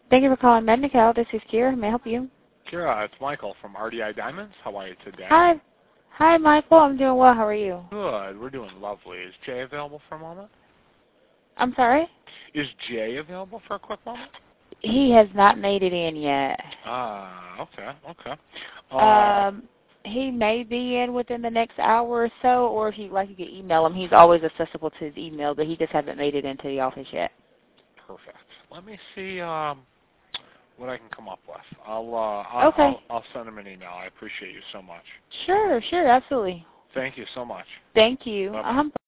Thank you for calling Medical. This is Kira. May I help you? Kira, it's Michael from RDI Diamonds. How are you today? Hi. Hi, Michael. I'm doing well. How are you? Good. We're doing lovely. Is Jay available for a moment? I'm sorry? Is Jay available for a quick moment? He has not made it in yet. Okay. He may be in within the next hour or so, or if you'd like, you can email him. He's always accessible to his email, but he just hasn't made it into the office yet. Perfect. Let me see what I can come up with. Okay. I'll send him an email. I appreciate you so much. Sure, absolutely. Thank you so much. Thank you. Bye-bye.